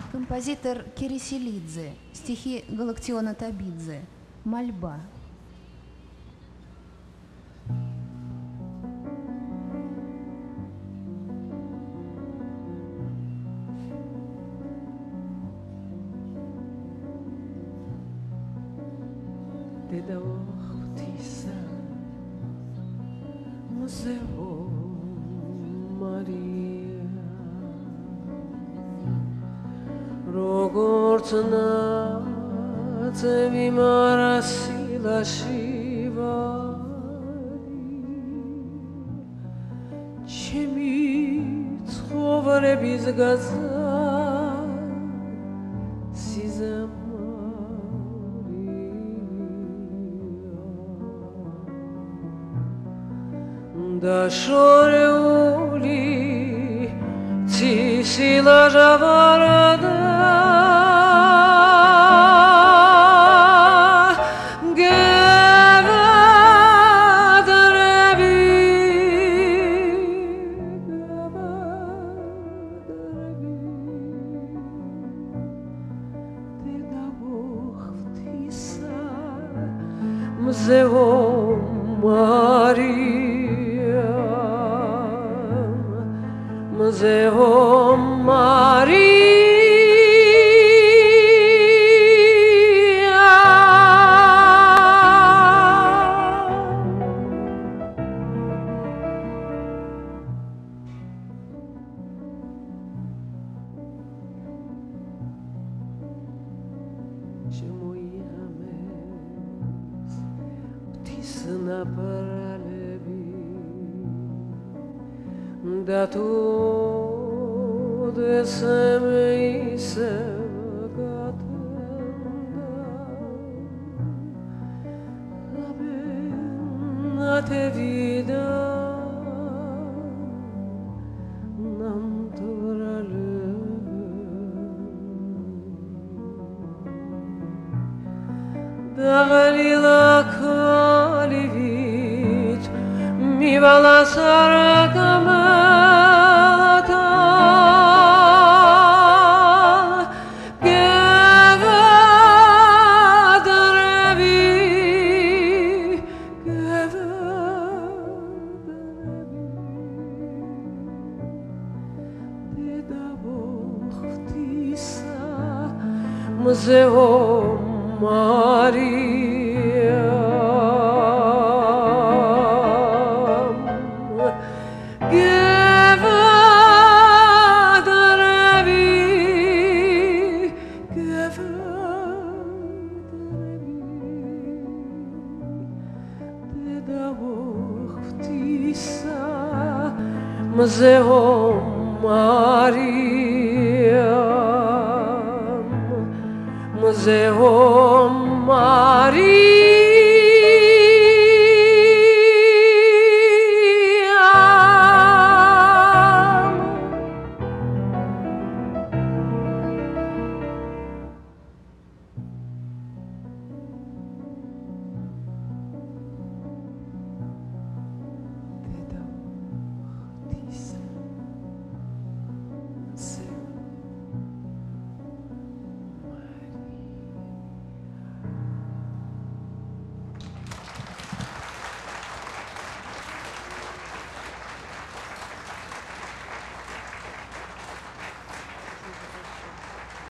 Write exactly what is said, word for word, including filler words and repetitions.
Композитор Кириселидзе. Стихи Галактиона Табидзе. «Мольба». Როგორც ნაცევი მარასილაში ვარი ჩემი ცხოვრების გაზა სიზამარია დაშორეული ცისილაჟა ვარადა Mzeo Maria, Mzeo Maria. Na paralebi da tu de semei se gatenda la pena te vida nam toralebi da galila mi vala sarakamata gevadarebi gevadarebi pedavochtisa mzeo Maria Mzeo Maria, Mzeo